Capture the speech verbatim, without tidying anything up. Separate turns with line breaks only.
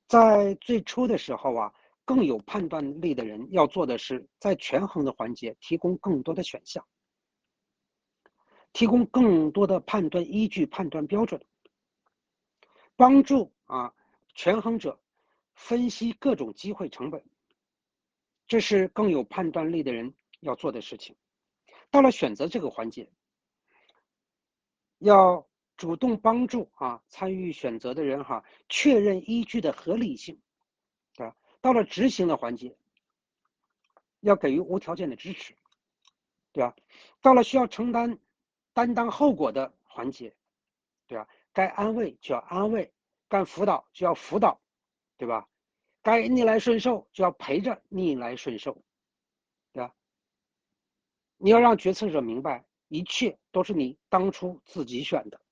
在最初的时候啊，更有判断力的人要做的是，在权衡的环节提供更多的选项，提供更多的判断依据、判断标准，帮助啊权衡者分析各种机会成本。这是更有判断力的人要做的事情。到了选择这个环节，要主动帮助啊参与选择的人哈、啊、确认依据的合理性，对吧？到了执行的环节，要给予无条件的支持，对吧？到了需要承担担当后果的环节，对吧？该安慰就要安慰，该辅导就要辅导，对吧？该逆来顺受就要陪着逆来顺受，对吧？你要让决策者明白，一切都是你当初自己选的。